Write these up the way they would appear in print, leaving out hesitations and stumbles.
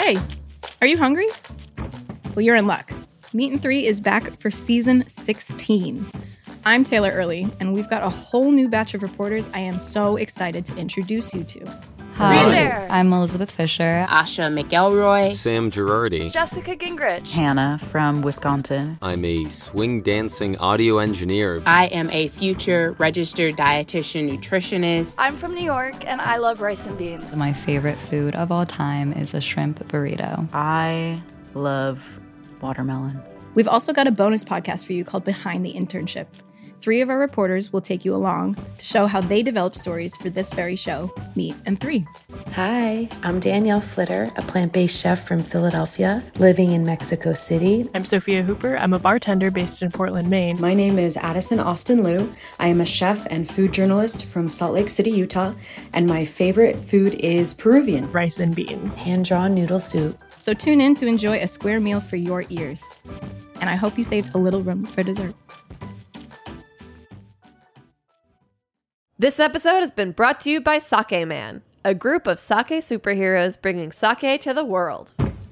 Hey, are you hungry? Well, you're in luck. Meat and Three is back for season 16. I'm Taylor Early, and we've got a whole new batch of reporters I am so excited to introduce you to. Hi, there. I'm Elizabeth Fisher. Asha McElroy. Sam Girardi. Jessica Gingrich. Hannah from Wisconsin. I'm a swing dancing audio engineer. I am a future registered dietitian nutritionist. I'm from New York, and I love rice and beans. My favorite food of all time is a shrimp burrito. I love watermelon. We've also got a bonus podcast for you called Behind the Internship. 3 of our reporters will take you along to show how they developed stories for this very show, Meat and Three. Hi, I'm Danielle Flitter, a plant-based chef from Philadelphia, living in Mexico City. I'm Sophia Hooper. I'm a bartender based in Portland, Maine. My name is Addison Austin Liu. I am a chef and food journalist from Salt Lake City, Utah, and my favorite food is Peruvian. Rice and beans. Hand-drawn noodle soup. So tune in to enjoy a square meal for your ears. And I hope you saved a little room for dessert. This episode has been brought to you by Sake Man, a group of sake superheroes bringing sake to the world.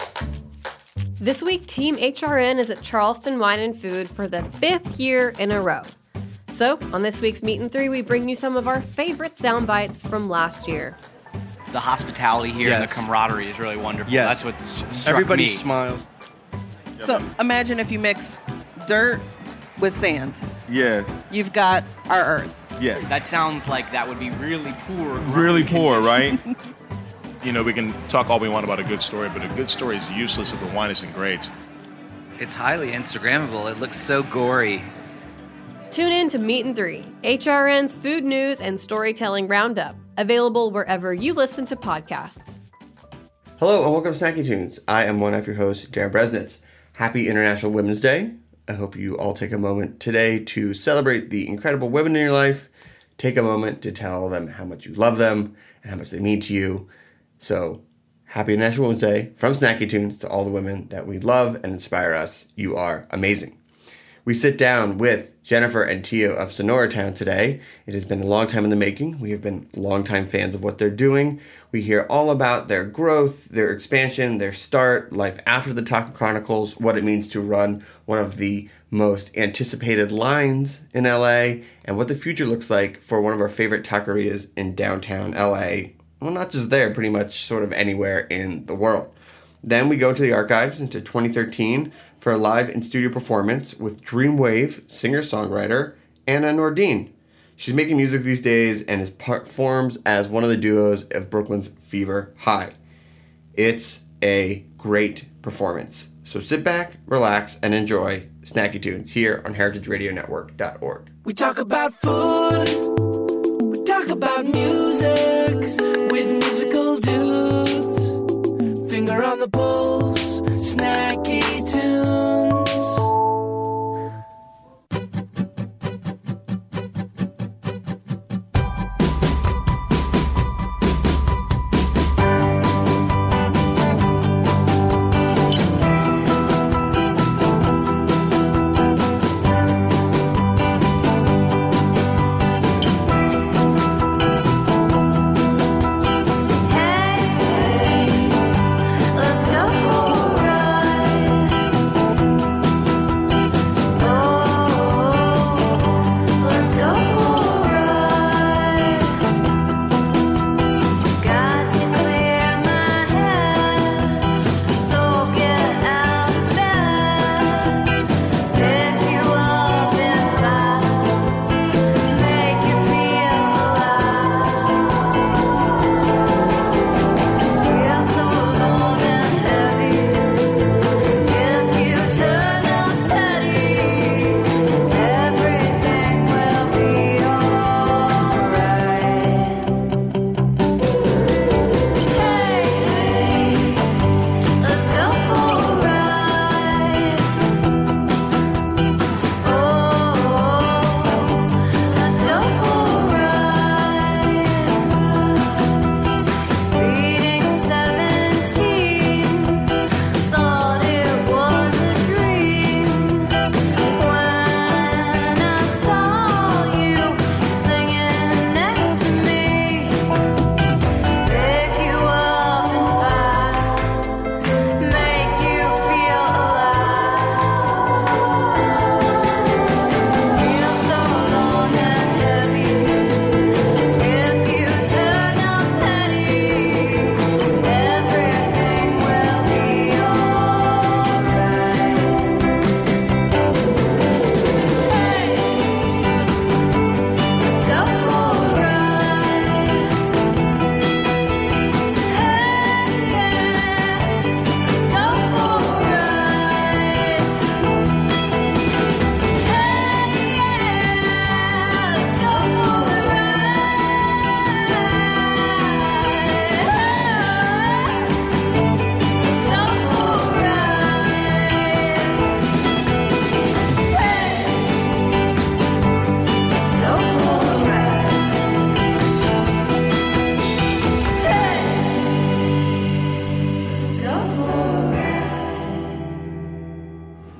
This week, Team HRN is at Charleston Wine and Food for the 5th year in a row. So, on this week's Meat and Three, we bring you some of our favorite sound bites from last year. The hospitality here and the camaraderie is really wonderful. Yes. That's what struck Everybody me. smiles. So imagine if you mix dirt with sand. Yes. You've got our earth. Yes. That sounds like that would be really poor. Really poor, right? You know, we can talk all we want about a good story, but a good story is useless if the wine isn't great. It's highly Instagrammable. It looks so gory. Tune in to Meat and Three, HRN's food news and storytelling roundup, available wherever you listen to podcasts. Hello and welcome to Snacky Tunes. I am one of your hosts, Darren Bresnitz. Happy International Women's Day. I hope you all take a moment today to celebrate the incredible women in your life. Take a moment to tell them how much you love them and how much they mean to you. So, happy International Women's Day from Snacky Tunes to all the women that we love and inspire us. You are amazing. We sit down with Jennifer and Tio of Sonora Town today. It has been a long time in the making. We have been longtime fans of what they're doing. We hear all about their growth, their expansion, their start, life after the Taco Chronicles, what it means to run one of the most anticipated lines in LA, and what the future looks like for one of our favorite taquerias in downtown LA. Well, not just there, pretty much sort of anywhere in the world. Then we go to the archives into 2013 for a live in-studio performance with Dreamwave singer-songwriter Anna Nordine. She's making music these days and performs as one of the duos of Brooklyn's Fever High. It's a great performance. So sit back, relax, and enjoy Snacky Tunes here on heritageradionetwork.org. We talk about food, we talk about music, with musical dudes, finger on the pulse, Snacky Tunes.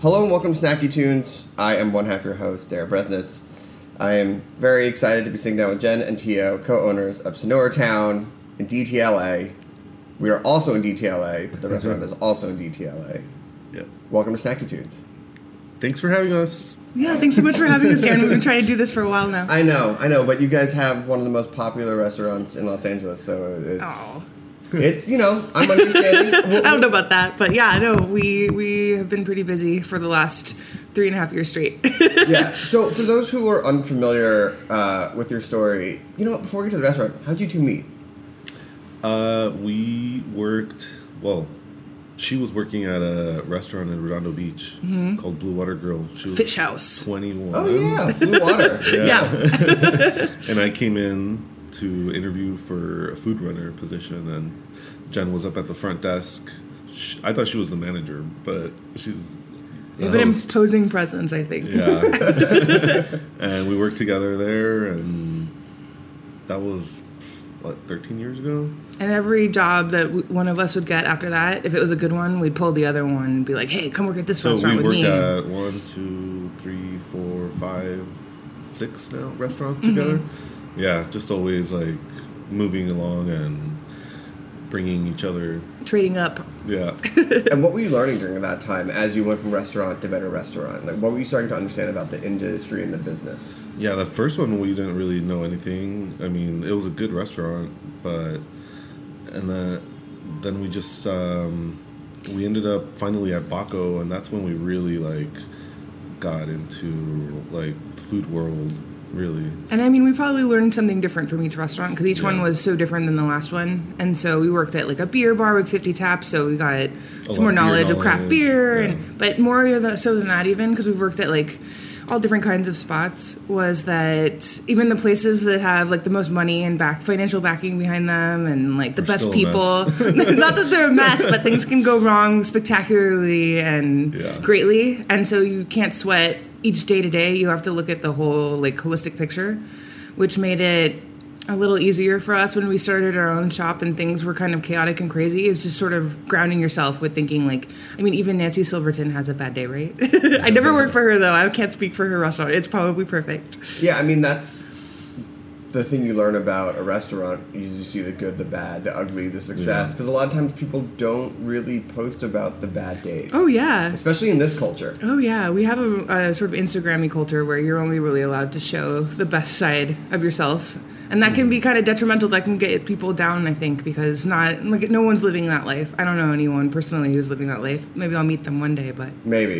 Hello and welcome to Snacky Tunes. I am one half your host, Dara Bresnitz. I am very excited to be sitting down with Jen and Tio, co-owners of Sonora Town in DTLA. We are also in DTLA, but the restaurant is also in DTLA. Yep. Welcome to Snacky Tunes. Thanks for having us. Yeah, thanks so much for having us, Dan. We've been trying to do this for a while now. I know, but you guys have one of the most popular restaurants in Los Angeles, so it's I'm understanding. I don't know about that, but yeah, no, we have been pretty busy for the last 3.5 years straight. Yeah, so for those who are unfamiliar with your story, before we get to the restaurant, how'd you two meet? We worked, she was working at a restaurant in Redondo Beach called Blue Water Grill. She was Fish House. 21. Oh, yeah, Blue Water. Yeah. And I came in to interview for a food runner position, and Jen was up at the front desk. I thought she was the manager, but she's You've been imposing presence, I think. Yeah. And we worked together there, and that was, 13 years ago? And every job that one of us would get after that, if it was a good one, we'd pull the other one and be like, hey, come work at this restaurant with me. So we worked at 1, 2, 3, 4, 5, 6 now restaurants together. Yeah, just always moving along and bringing each other. Trading up. Yeah. And what were you learning during that time as you went from restaurant to better restaurant? What were you starting to understand about the industry and the business? Yeah, the first one we didn't really know anything. I mean, it was a good restaurant, then we just we ended up finally at Baco, and that's when we really got into the food world. Really. And I mean, we probably learned something different from each restaurant because each one was so different than the last one. And so we worked at a beer bar with 50 taps, so we got some more knowledge of craft beer, but more so than that even, because we've worked at all different kinds of spots, was that even the places that have the most money and financial backing behind them and the best people, not that they're a mess, but things can go wrong spectacularly and greatly. And so you can't sweat each day to day. You have to look at the whole holistic picture, which made it a little easier for us when we started our own shop and things were kind of chaotic and crazy. It's just sort of grounding yourself with thinking even Nancy Silverton has a bad day, right? I never worked for her though. I can't speak for her restaurant. It's probably perfect. Yeah, I mean, that's the thing you learn about a restaurant. You see the good, the bad, the ugly, the success. Because a lot of times people don't really post about the bad days. Oh, yeah. Especially in this culture. Oh, yeah. We have a sort of Instagram-y culture where you're only really allowed to show the best side of yourself. And that can be kind of detrimental. That can get people down, I think, because no one's living that life. I don't know anyone personally who's living that life. Maybe I'll meet them one day, but... Maybe.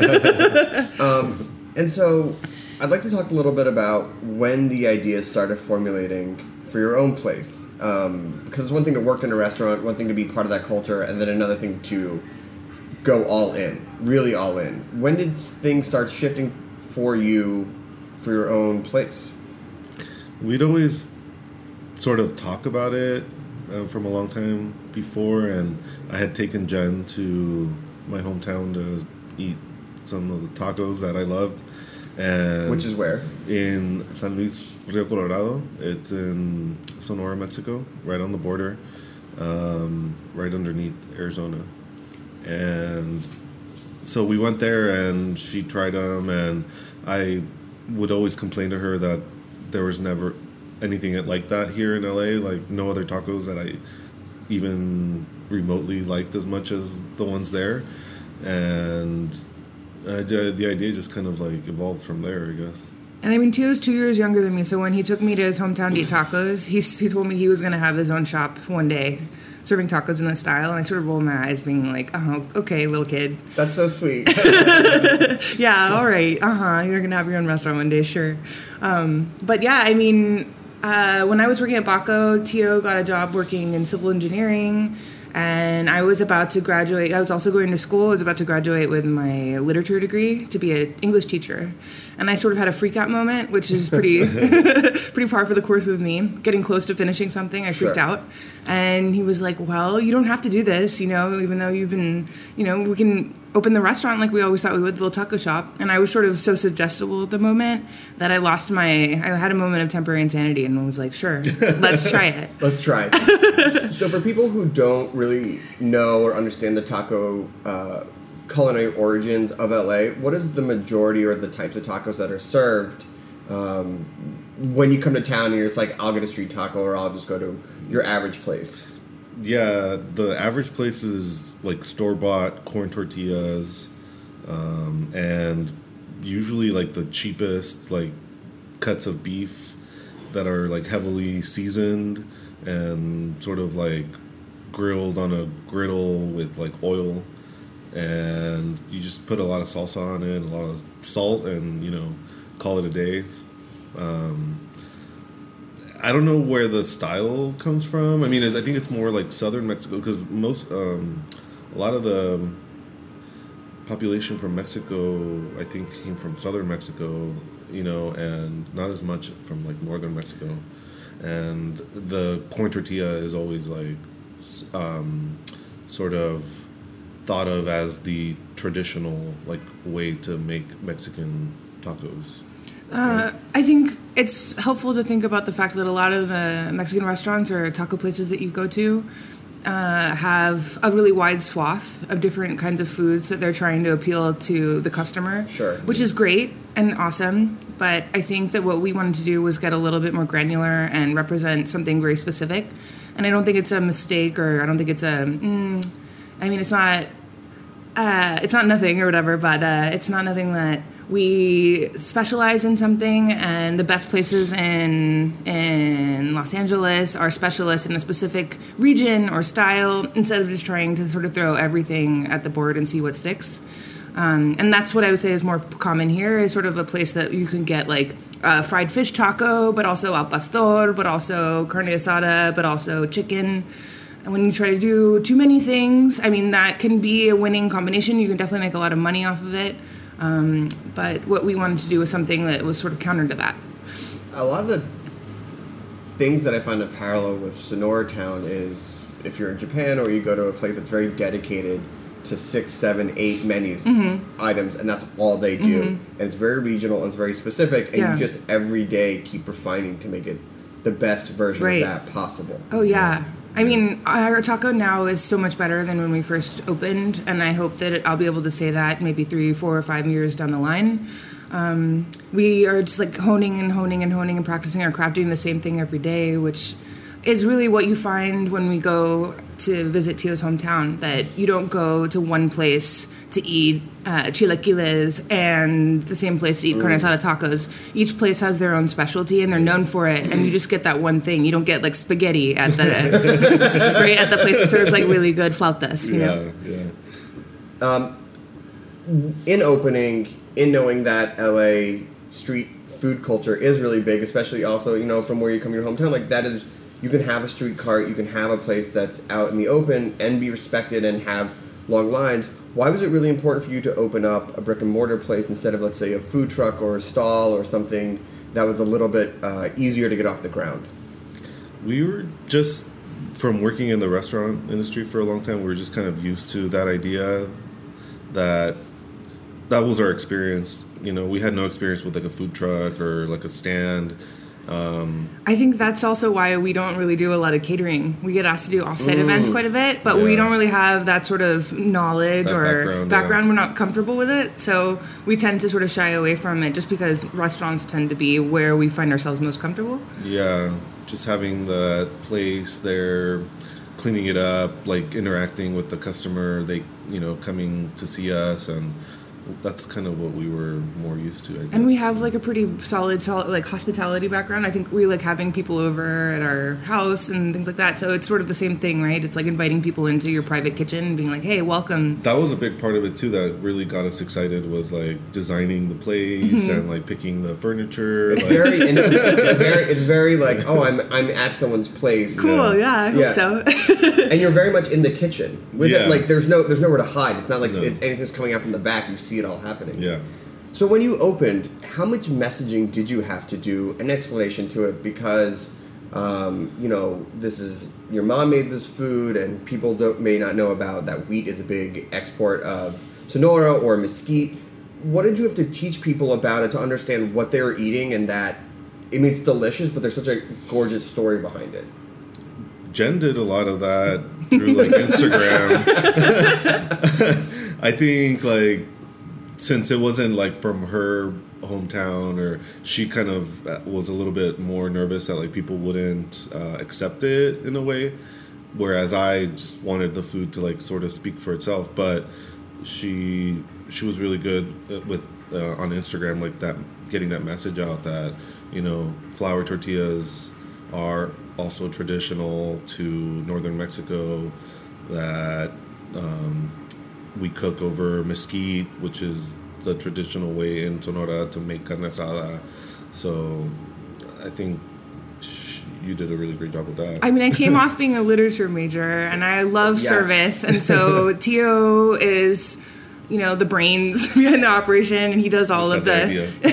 And so... I'd like to talk a little bit about when the ideas started formulating for your own place. Because it's one thing to work in a restaurant, one thing to be part of that culture, and then another thing to go all in, really all in. When did things start shifting for you for your own place? We'd always sort of talk about it from a long time before, and I had taken Jen to my hometown to eat some of the tacos that I loved. And which is where? In San Luis Rio Colorado. It's in Sonora, Mexico, right on the border, right underneath Arizona. And so we went there, and she tried them, and I would always complain to her that there was never anything like that here in LA, no other tacos that I even remotely liked as much as the ones there. And the idea just kind of evolved from there, I guess. And I mean, Tio's 2 years younger than me, so when he took me to his hometown to eat tacos, he told me he was going to have his own shop one day, serving tacos in this style, and I sort of rolled my eyes, being like, oh, okay, little kid. That's so sweet. Yeah, all right, you're going to have your own restaurant one day, sure. But yeah, I mean, when I was working at Baco, Tio got a job working in civil engineering, and I was about to graduate. I was also going to school. I was about to graduate with my literature degree to be an English teacher. And I sort of had a freak out moment, which is pretty par for the course with me. Getting close to finishing something, I freaked out. And he was like, well, you don't have to do this, even though you've been, we can open the restaurant like we always thought we would, the little taco shop. And I was sort of so suggestible at the moment that I had a moment of temporary insanity and was like, sure, let's try it. Let's try it. So for people who don't really know or understand the taco culinary origins of LA, what is the majority or the types of tacos that are served when you come to town and you're just like, I'll get a street taco or I'll just go to your average place? Yeah, the average place is like store-bought corn tortillas, and usually like the cheapest like cuts of beef that are like heavily seasoned and sort of like grilled on a griddle with like oil, and you just put a lot of salsa on it, a lot of salt, and call it a day. I don't know where the style comes from. I mean, I think it's more like southern Mexico, because a lot of the population from Mexico, I think, came from southern Mexico, and not as much from like northern Mexico. And the corn tortilla is always like sort of thought of as the traditional like way to make Mexican tacos. I think it's helpful to think about the fact that a lot of the Mexican restaurants or taco places that you go to have a really wide swath of different kinds of foods that they're trying to appeal to the customer. Sure. Which is great and awesome, but I think that what we wanted to do was get a little bit more granular and represent something very specific. And I don't think it's a mistake, or I don't think it's it's not nothing or whatever, but it's not nothing that we specialize in something, and the best places in Los Angeles are specialists in a specific region or style, instead of just trying to sort of throw everything at the board and see what sticks. And that's what I would say is more common here, is sort of a place that you can get like fried fish taco, but also al pastor, but also carne asada, but also chicken. And when you try to do too many things, I mean, that can be a winning combination. You can definitely make a lot of money off of it. But what we wanted to do was something that was sort of counter to that. A lot of the things that I find a parallel with Sonora Town is if you're in Japan or you go to a place that's very dedicated to 6, 7, 8 menus, items, and that's all they do. And it's very regional and it's very specific, and you just every day keep refining to make it the best version of that possible. Oh, yeah. I mean, our taco now is so much better than when we first opened, and I hope that I'll be able to say that maybe 3, 4, or 5 years down the line. We are just like honing and practicing our craft, doing the same thing every day, which is really what you find when we go to visit Tio's hometown, that you don't go to one place to eat chilaquiles and the same place to eat carne asada tacos. Each place has their own specialty and they're known for it, and you just get that one thing. You don't get like spaghetti at the right at the place that serves like really good flautas, you know? Yeah. In opening, in knowing that LA street food culture is really big, especially also, from where you come to your hometown, like that is, you can have a street cart, you can have a place that's out in the open and be respected and have long lines. Why was it really important for you to open up a brick and mortar place instead of, let's say, a food truck or a stall or something that was a little bit easier to get off the ground? We were just, from working in the restaurant industry for a long time, we were just kind of used to that idea that was our experience. We had no experience with like a food truck or like a stand. I think that's also why we don't really do a lot of catering. We get asked to do offsite events quite a bit, but we don't really have that sort of knowledge or background. We're not comfortable with it, so we tend to sort of shy away from it just because restaurants tend to be where we find ourselves most comfortable. Yeah, just having the place there, cleaning it up, like interacting with the customer, they, coming to see us, and that's kind of what we were more used to, I guess. And we have like a pretty solid like hospitality background. I think we like having people over at our house and things like that. So it's sort of the same thing, right? It's like inviting people into your private kitchen and being like, hey, welcome. That was a big part of it too that really got us excited, was like designing the place and like picking the furniture. It's very intimate. It's very like, oh, I'm at someone's place. Cool, I hope so. And you're very much in the kitchen. With it, like there's nowhere to hide. It's not like anything's coming out from the back. You see it all happening. Yeah. So when you opened, how much messaging did you have to do, an explanation to it? Because, this is, your mom made this food and people may not know about that wheat is a big export of Sonora or mesquite. What did you have to teach people about it to understand what they were eating and that, it's delicious, but there's such a gorgeous story behind it? Jen did a lot of that through like Instagram. I think like since it wasn't like from her hometown, or she kind of was a little bit more nervous that like people wouldn't accept it in a way, whereas I just wanted the food to like sort of speak for itself. But she was really good with on Instagram, like that, getting that message out that, you know, flour tortillas are also traditional to northern Mexico, that we cook over mesquite, which is the traditional way in Sonora to make carne asada. So I think you did a really great job with that. I mean, I came off being a literature major, and I love service, and so Tio is, you know, the brains behind the operation, and he does all of the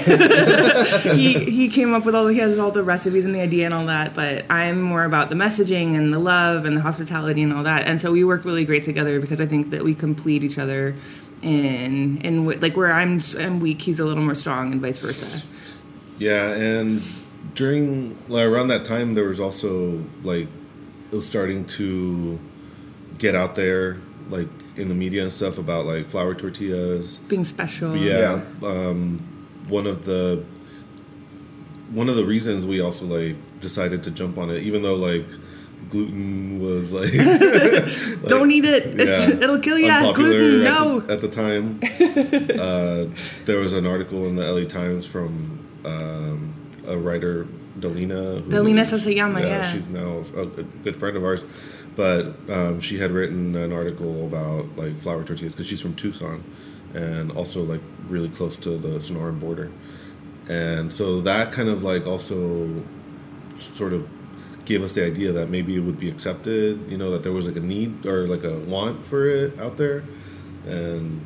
he came up with he has all the recipes and the idea and all that, but I'm more about the messaging and the love and the hospitality and all that. And so we work really great together because I think that we complete each other in like where I'm weak, he's a little more strong, and vice versa. Yeah, and during around that time there was also like it was starting to get out there, like in the media and stuff, about like flour tortillas being special. Yeah. One of the reasons we also like decided to jump on it, even though like gluten was like, don't eat it. It'll kill you. Gluten, no. At the time, there was an article in the LA Times from a writer, Delina Sasayama. Yeah, she's now a good friend of ours. But she had written an article about like flour tortillas because she's from Tucson, and also like really close to the Sonoran border, and so that kind of like also sort of gave us the idea that maybe it would be accepted. You know, that there was like a need or like a want for it out there, and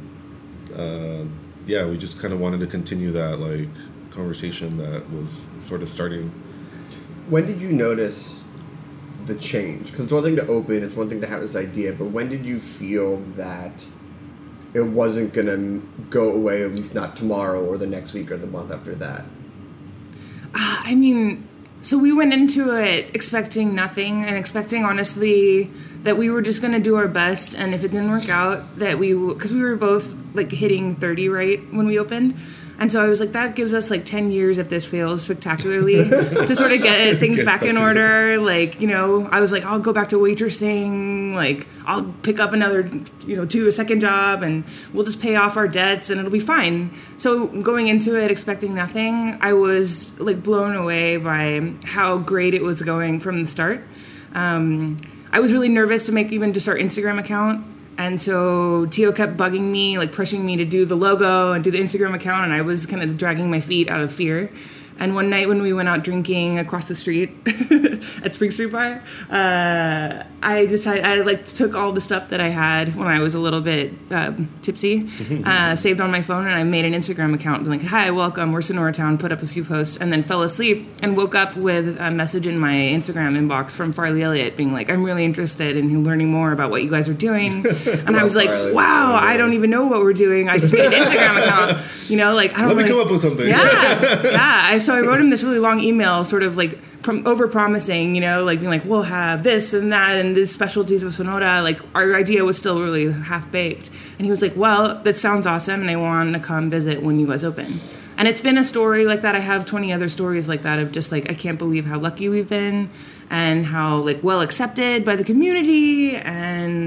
we just kind of wanted to continue that like conversation that was sort of starting. When did you notice the change? Because it's one thing to open, it's one thing to have this idea, but when did you feel that it wasn't going to go away, at least not tomorrow or the next week or the month after that? I mean, so we went into it expecting nothing, and expecting honestly that we were just going to do our best, and if it didn't work out, that because we were both like hitting 30 right when we opened. And so I was like, that gives us like 10 years if this fails spectacularly to sort of get things back in order. Like, you know, I was like, I'll go back to waitressing. Like, I'll pick up another, you know, do a second job, and we'll just pay off our debts and it'll be fine. So going into it expecting nothing, I was like blown away by how great it was going from the start. I was really nervous to make even just our Instagram account. And so Tio kept bugging me, like pushing me to do the logo and do the Instagram account, and I was kind of dragging my feet out of fear. And one night when we went out drinking across the street at Spring Street Bar, I decided I like took all the stuff that I had when I was a little bit tipsy, saved on my phone, and I made an Instagram account like, "Hi, welcome, we're Sonora Town." Put up a few posts, and then fell asleep and woke up with a message in my Instagram inbox from Farley Elliott being like, "I'm really interested in learning more about what you guys are doing." And I was like, "Wow, I don't even know what we're doing. I just made an Instagram account, you know, like I don't." Let me come up with something. Yeah. So I wrote him this really long email, sort of like over-promising, you know, like being like, we'll have this and that and these specialties of Sonora. Like our idea was still really half-baked. And he was like, well, that sounds awesome, and I want to come visit when you guys open. And it's been a story like that. I have 20 other stories like that of just like, I can't believe how lucky we've been and how like well accepted by the community. And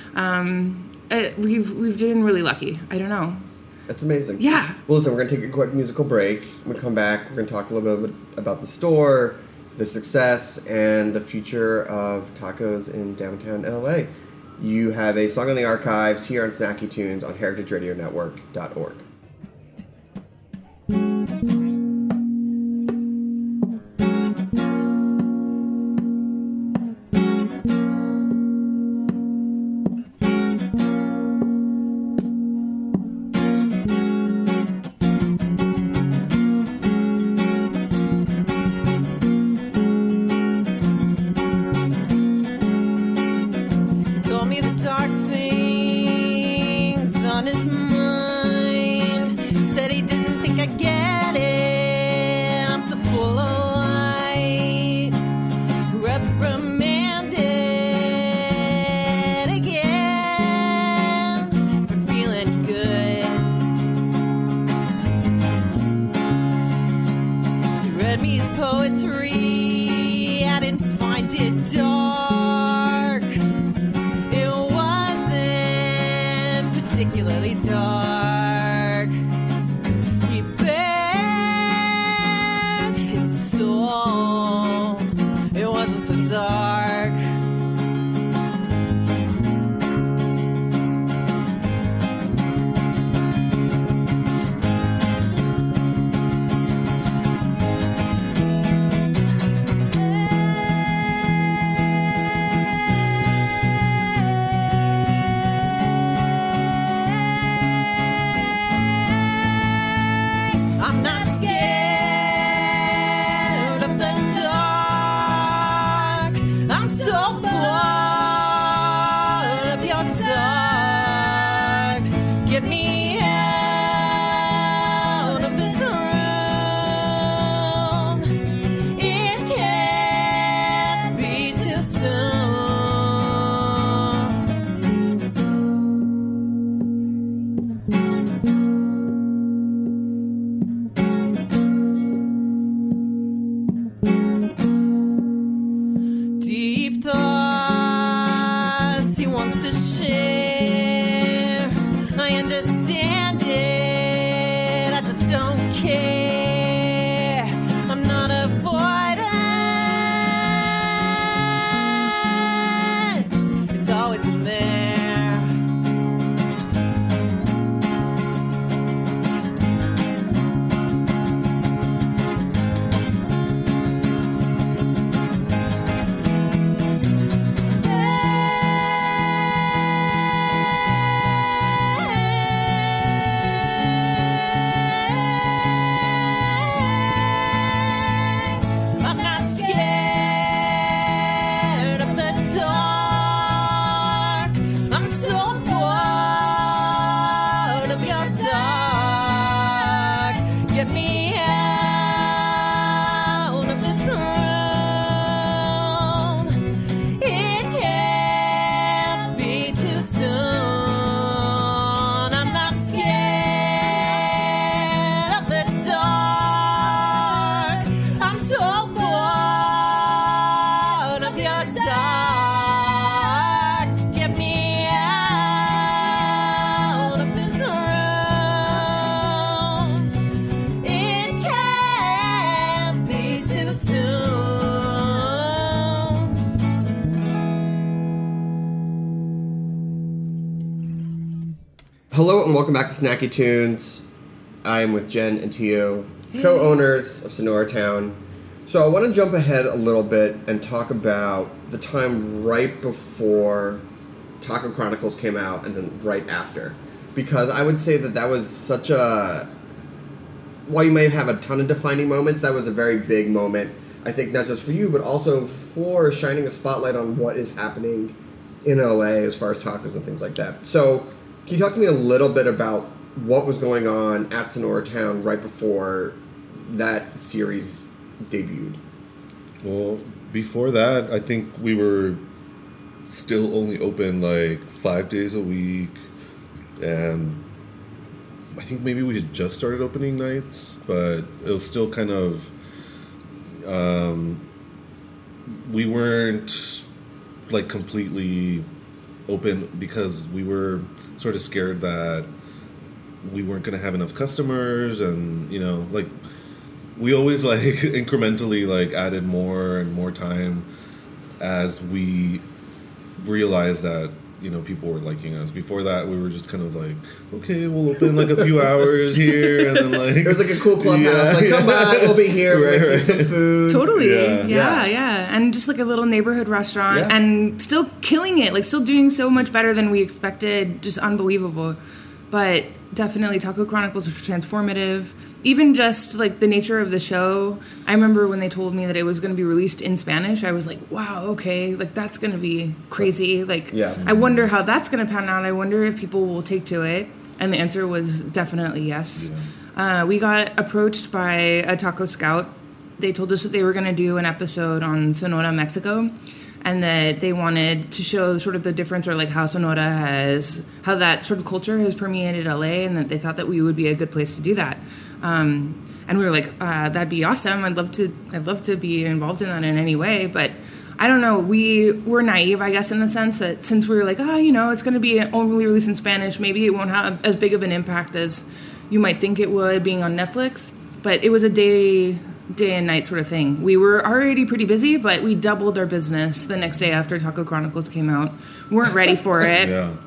we've been really lucky. I don't know. That's amazing. Yeah. Well, listen, we're going to take a quick musical break. When we come back, we're going to talk a little bit about the store, the success, and the future of tacos in downtown LA. You have a song in the archives here on Snacky Tunes on heritageradionetwork.org. Reprimanded again for feeling yes, he wants to share. I understand it, I just don't care. I'm not avoidant, it's always been there. Hello and welcome back to Snacky Tunes. I am with Jen and Tio, co-owners of Sonora Town. So I want to jump ahead a little bit and talk about the time right before Taco Chronicles came out and then right after. Because I would say that was such a... While you may have a ton of defining moments, that was a very big moment. I think not just for you, but also for shining a spotlight on what is happening in LA as far as tacos and things like that. So... Can you talk to me a little bit about what was going on at Sonora Town right before that series debuted? Well, before that, I think we were still only open like 5 days a week, and I think maybe we had just started opening nights, but it was still kind of... we weren't like completely open because we were sort of scared that we weren't going to have enough customers, and like we always like incrementally like added more and more time as we realized that people were liking us. Before that, we were just kind of like, okay, we'll open like a few hours here, and then like it was like a cool clubhouse. Like, come by, we'll be here, we'll make you some food. Totally, yeah, and just like a little neighborhood restaurant, and still killing it, like still doing so much better than we expected. Just unbelievable. But definitely, Taco Chronicles was transformative. Even just like the nature of the show. I remember when they told me that it was going to be released in Spanish, I was like, wow, okay, like that's going to be crazy. Like, I wonder how that's going to pan out. I wonder if people will take to it. And the answer was definitely yes. We got approached by a Taco Scout. They told us that they were going to do an episode on Sonora, Mexico, and that they wanted to show sort of the difference, or like how Sonora how that sort of culture has permeated LA, and that they thought that we would be a good place to do that. And we were like, that'd be awesome. I'd love to be involved in that in any way. But I don't know. We were naive, I guess, in the sense that since we were like, it's going to be only released in Spanish, maybe it won't have as big of an impact as you might think it would being on Netflix. But it was a day and night sort of thing. We were already pretty busy, but we doubled our business the next day after Taco Chronicles came out. We weren't ready for it.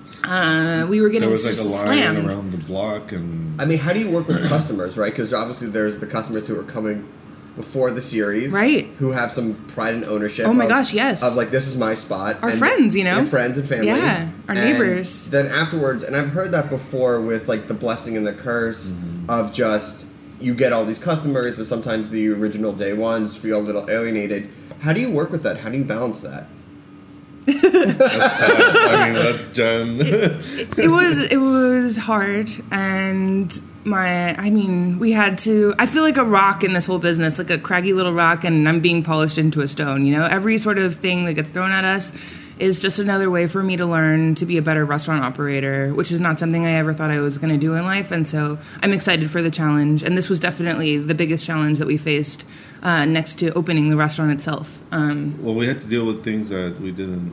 We were getting there was like a line slammed around the block, and I mean, how do you work with customers, right? Because obviously there's the customers who are coming before the series, right? Who have some pride and ownership. Oh my gosh, yes! Of like, this is my spot. Our friends, and friends and family, our neighbors. Then afterwards, and I've heard that before with like the blessing and the curse of just you get all these customers, but sometimes the original day ones feel a little alienated. How do you work with that? How do you balance that? That's tough. I mean, that's Jen. It was hard, and we had to. I feel like a rock in this whole business, like a craggy little rock, and I'm being polished into a stone. Every sort of thing that gets thrown at us is just another way for me to learn to be a better restaurant operator, which is not something I ever thought I was going to do in life. And so I'm excited for the challenge. And this was definitely the biggest challenge that we faced next to opening the restaurant itself. Well, we had to deal with things that we didn't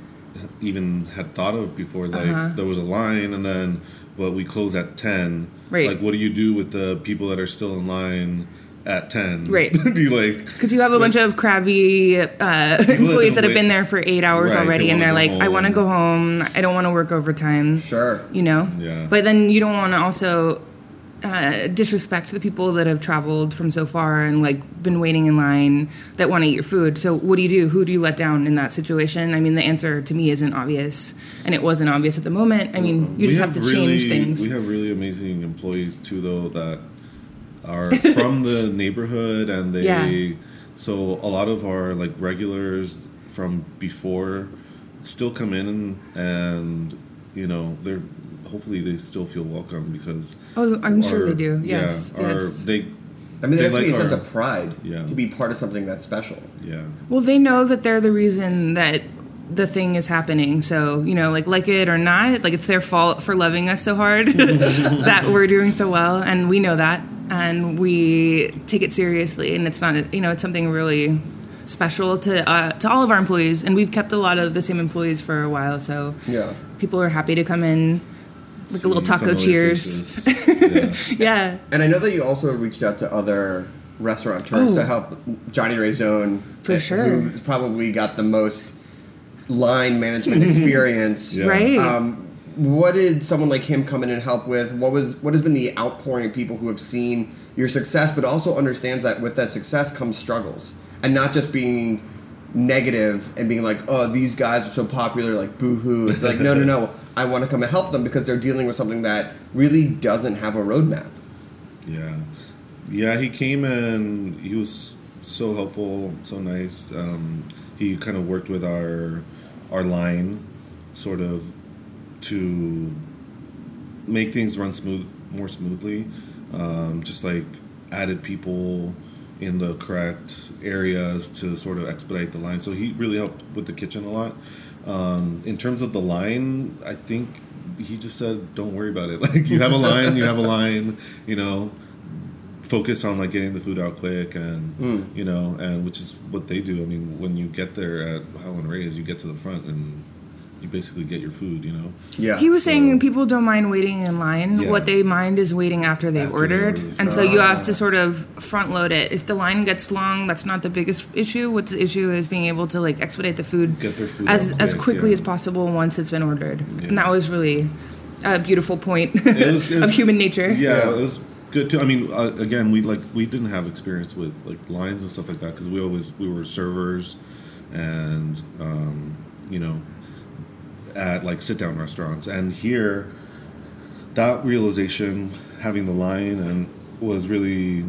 even had thought of before. Like there was a line, and then we close at 10. Right. Like, what do you do with the people that are still in line at 10? Right. Do you like? Because you have a bunch of crabby employees that have been there for 8 hours already, and they're like, I want to go home. I don't want to work overtime. Sure. You know? Yeah. But then you don't want to also disrespect the people that have traveled from so far and like been waiting in line that want to eat your food. So what do you do? Who do you let down in that situation? I mean, the answer to me isn't obvious, and it wasn't obvious at the moment. I mean, you just have to change things. We have really amazing employees too, though, that are from the neighborhood, and they so a lot of our like regulars from before still come in, and you know, they're hopefully they still feel welcome because I'm sure they do. Yes, there has to be a sense of pride to be part of something that's special. Yeah. Well, they know that they're the reason that the thing is happening. So, you know, like it or not, like it's their fault for loving us so hard that we're doing so well, and we know that, and we take it seriously. And it's not, you know, it's something really special to all of our employees, and we've kept a lot of the same employees for a while. So people are happy to come in. Like a little taco cheers. Yeah. And I know that you also reached out to other restaurateurs to help Johnny Raizone. For sure. Who's probably got the most line management experience. Right. What did someone like him come in and help with? What has been the outpouring of people who have seen your success, but also understands that with that success comes struggles, and not just being negative and being like, oh, these guys are so popular, like boo-hoo. It's like, no. I want to come and help them because they're dealing with something that really doesn't have a roadmap. Yeah, he came and he was so helpful, so nice. He kind of worked with our line sort of to make things run more smoothly. Just like added people in the correct areas to sort of expedite the line. So he really helped with the kitchen a lot. In terms of the line, I think he just said, don't worry about it. Like, you have a line, you know, focus on like getting the food out quick, and you know, and which is what they do. I mean, when you get there at Howlin' Ray's, you get to the front and you basically get your food, you know? Yeah. He was saying people don't mind waiting in line. Yeah. What they mind is waiting after they've ordered. And so you have to sort of front load it. If the line gets long, that's not the biggest issue. What's the issue is being able to like expedite the food, get their food as quickly as possible once it's been ordered. Yeah. And that was really a beautiful point of human nature. Yeah, it was good too. I mean, again, we didn't have experience with like lines and stuff like that because we were servers, and you know, at like sit down restaurants, and here that realization, having the line, and was really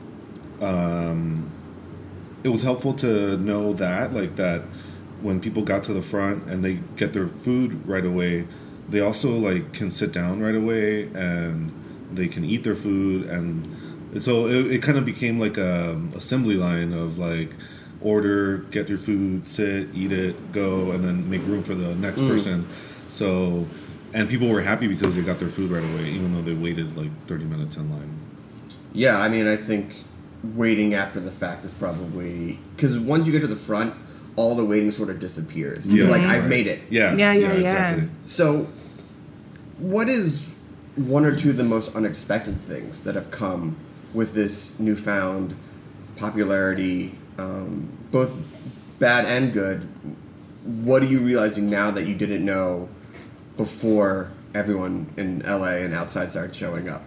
it was helpful to know that when people got to the front and they get their food right away, they also like can sit down right away and they can eat their food, and so it kind of became like a assembly line of like order, get your food, sit, eat it, go, and then make room for the next person. So, and people were happy because they got their food right away, even though they waited like 30 minutes in line. Yeah, I mean, I think waiting after the fact is probably, because once you get to the front, all the waiting sort of disappears. Yeah. You're like, I've made it. Yeah. Exactly. So, what is one or two of the most unexpected things that have come with this newfound popularity, both bad and good? What are you realizing now that you didn't know before everyone in LA and outside started showing up?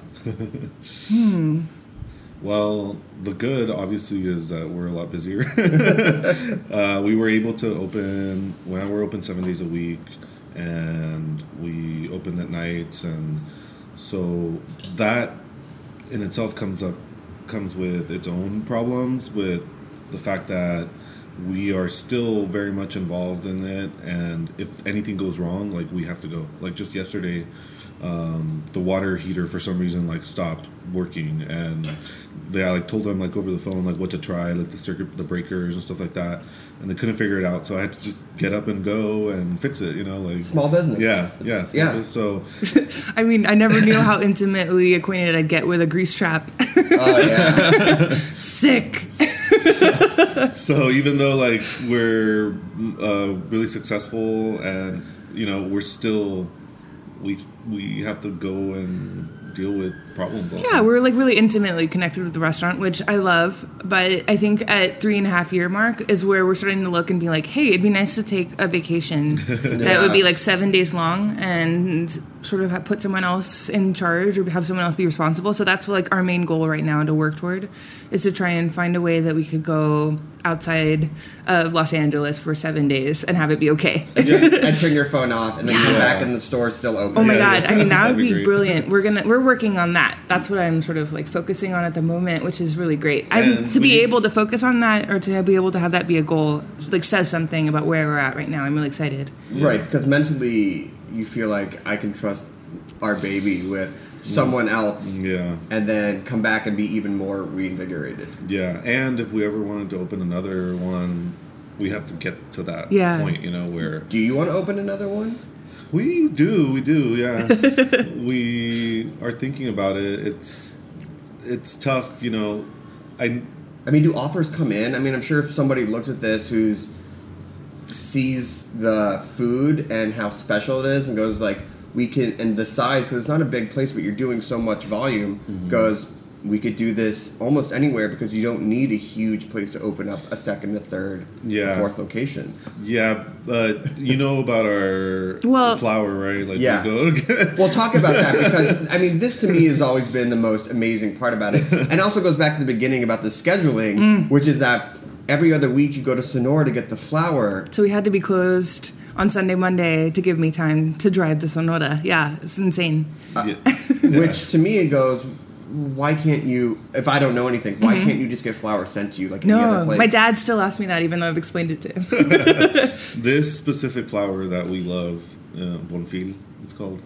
Well, the good obviously is that we're a lot busier. We were able to open, well, we're open 7 days a week, and we open at nights, and so that in itself comes with its own problems, with the fact that we are still very much involved in it, and if anything goes wrong, like, we have to go. Like, just yesterday, the water heater for some reason like stopped working, and they like told them like over the phone like what to try, like the breakers and stuff like that, and they couldn't figure it out, so I had to just get up and go and fix it, you know, like small business. Business, so I mean, I never knew how intimately acquainted I'd get with a grease trap. Oh yeah. Sick. So even though though like we're really successful, and we're still we have to go and deal with problems. Yeah, we're like really intimately connected with the restaurant, which I love. But I think at 3.5 year mark is where we're starting to look and be like, hey, it'd be nice to take a vacation that would be like 7 days long and sort of put someone else in charge or have someone else be responsible. So that's like our main goal right now to work toward, is to try and find a way that we could go outside of Los Angeles for 7 days and have it be okay. And turn your phone off and then come back and the store's still open. Oh my God. I mean, that would be brilliant. We're working on that. That's what I'm sort of like focusing on at the moment, which is really great. To be able to focus on that, or to be able to have that be a goal, like says something about where we're at right now. I'm really excited. Right, because mentally you feel like I can trust our baby with someone else, and then come back and be even more reinvigorated. Yeah, and if we ever wanted to open another one, we have to get to that point, where... Do you want to open another one? We do, yeah. We are thinking about it. It's tough, I mean, do offers come in? I mean, I'm sure if somebody looks at this who's sees the food and how special it is and goes like, we can, and the size, because it's not a big place, but you're doing so much volume, goes, we could do this almost anywhere because you don't need a huge place to open up a second, a third, a fourth location. Yeah, but about our flour, right? Like We'll talk about that, because, I mean, this to me has always been the most amazing part about it. And also goes back to the beginning about the scheduling, which is that every other week you go to Sonora to get the flour. So we had to be closed on Sunday, Monday to give me time to drive to Sonora. Yeah, it's insane. Which to me it goes, why can't you, if I don't know anything, why can't you just get flour sent to you like any other place? My dad still asks me that, even though I've explained it to him. This specific flour that we love, Bonfil, it's called,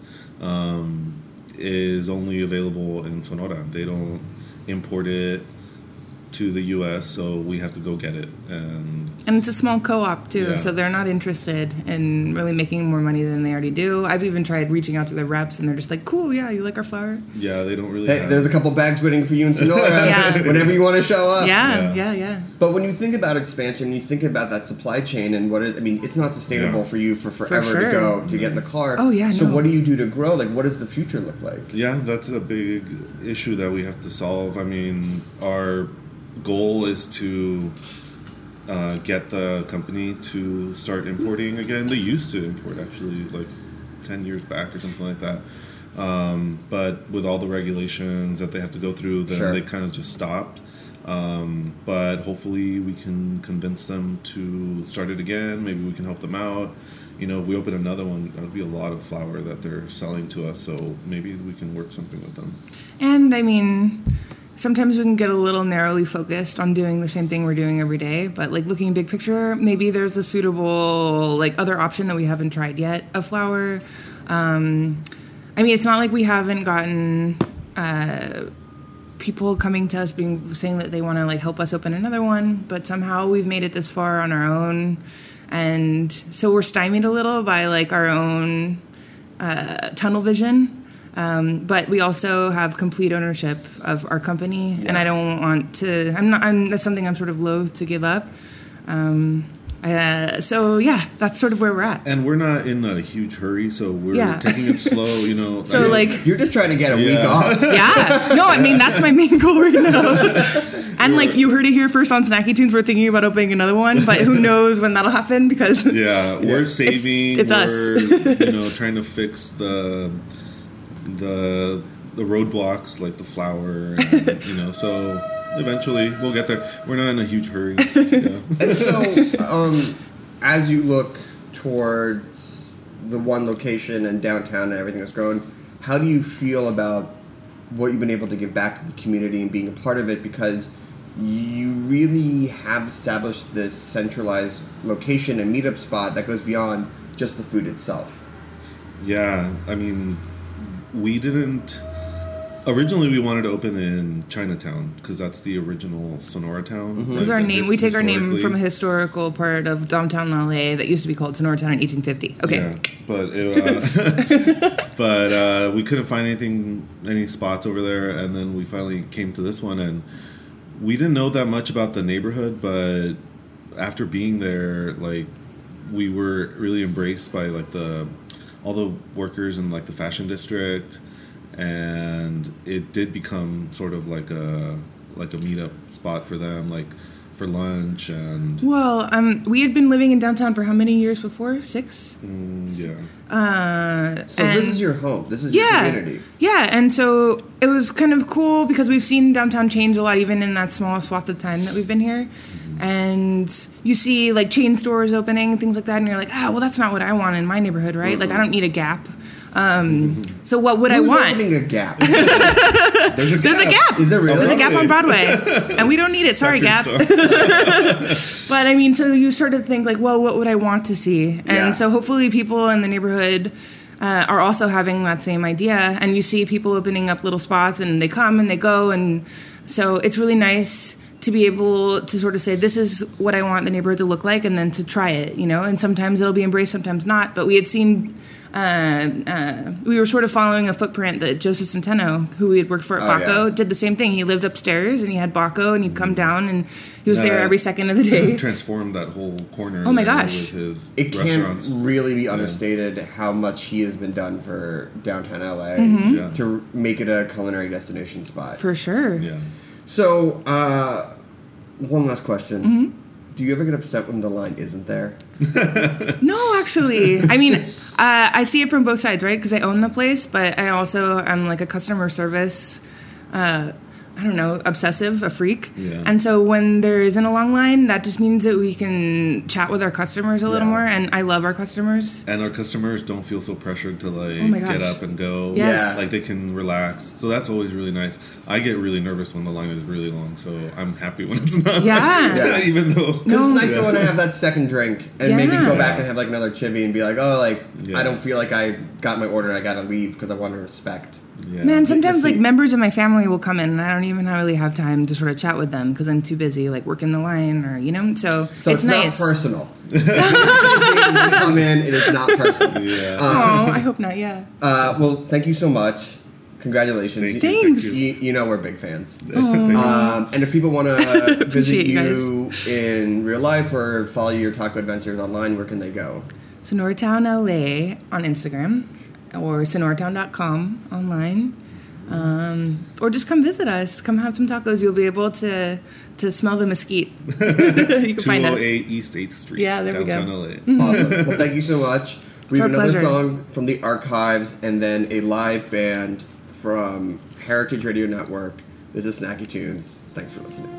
is only available in Sonora. They don't import it to the U.S., so we have to go get it. And it's a small co-op, too, so they're not interested in really making more money than they already do. I've even tried reaching out to their reps, and they're just like, cool, yeah, you like our flour? Yeah, they don't really there's a couple bags waiting for you in Sonora whenever you want to show up. Yeah. But when you think about expansion, you think about that supply chain and it's not sustainable for you for forever to go to get in the car. Oh, yeah, So what do you do to grow? Like, what does the future look like? Yeah, that's a big issue that we have to solve. I mean, our goal is to get the company to start importing again. They used to import actually like 10 years back or something like that. But with all the regulations that they have to go through, then they kind of just stopped. But hopefully we can convince them to start it again. Maybe we can help them out. If we open another one, that would be a lot of flour that they're selling to us. So maybe we can work something with them. And I mean, sometimes we can get a little narrowly focused on doing the same thing we're doing every day, but like looking big picture, maybe there's a suitable like other option that we haven't tried yet of flour. I mean, it's not like we haven't gotten people coming to us saying that they want to like help us open another one, but somehow we've made it this far on our own, and so we're stymied a little by like our own tunnel vision. But we also have complete ownership of our company, and I don't want to. That's something I'm sort of loath to give up. So yeah, that's sort of where we're at. And we're not in a huge hurry, so we're taking it slow. So like you're just trying to get a week off. Yeah. No, I mean that's my main goal right now. And like you heard it here first on Snacky Tunes, we're thinking about opening another one, but who knows when that'll happen because we're saving. It's we're, us. Trying to fix the roadblocks like the flour, and, so eventually we'll get there. We're not in a huge hurry. And so, as you look towards the one location and downtown and everything that's growing, how do you feel about what you've been able to give back to the community and being a part of it? Because you really have established this centralized location and meetup spot that goes beyond just the food itself. Yeah, I mean, we didn't... Originally, we wanted to open in Chinatown because that's the original Sonora town. Because our name, we take our name from a historical part of downtown LA that used to be called Sonora Town in 1850. Okay, yeah, but we couldn't find any spots over there, and then we finally came to this one, and we didn't know that much about the neighborhood, but after being there, like, we were really embraced by like all the workers in like the fashion district, and it did become sort of like a meetup spot for them, like for lunch. And well, we had been living in downtown for how many years before? 6? Yeah. So this is your home. This is your community. Yeah, and so it was kind of cool because we've seen downtown change a lot, even in that small swath of time that we've been here. And you see like chain stores opening, things like that, and you're like, well, that's not what I want in my neighborhood, right? Like, I don't need a Gap. So what would I want? Opening a Gap? There's a Gap. Is there really? There's a Gap on Broadway, and we don't need it. Sorry, Gap. But I mean, so you sort of think like, well, what would I want to see? And so hopefully people in the neighborhood are also having that same idea, and you see people opening up little spots, and they come and they go, and so it's really nice to be able to sort of say, this is what I want the neighborhood to look like, and then to try it, you know, and sometimes it'll be embraced, sometimes not. But we had seen, we were sort of following a footprint that Joseph Centeno, who we had worked for at Baco, did the same thing. He lived upstairs, and he had Baco, and he'd come down, and he was there every second of the day. Transformed that whole corner. Oh my gosh. With his it restaurants. Can't really be understated how much he has been done for downtown LA to make it a culinary destination spot. For sure. Yeah. So, one last question. Do you ever get upset when the line isn't there? No, actually. I mean, I see it from both sides, right? Because I own the place, but I also am like a customer service, I don't know, obsessive, a freak. Yeah. And so when there isn't a long line, that just means that we can chat with our customers a little more. And I love our customers. And our customers don't feel so pressured to get up and go. Yes. Like they can relax. So that's always really nice. I get really nervous when the line is really long, so I'm happy when it's not. Yeah. Even though. Because it's nice to want to have that second drink and maybe go back and have like another chivvy and be like, I don't feel like I got my order and I got to leave because I want to respect. Yeah. Man, sometimes like members of my family will come in and I don't even really have time to sort of chat with them because I'm too busy like working the line or, you know, so it's nice. Not personal. When you come in, it is not personal. Yeah. I hope not, well, thank you so much. Congratulations. Thanks. You know we're big fans. And if people want to visit you in real life or follow your taco adventures online, where can they go? Sonoratown LA on Instagram or sonoratown.com online. Or just come visit us. Come have some tacos. You'll be able to smell the mesquite. You can find us. 208 East 8th Street. Yeah, there downtown we go. LA. Awesome. Well, thank you so much. We have another pleasure. song from the archives and then a live band from Heritage Radio Network. This is Snacky Tunes. Thanks for listening.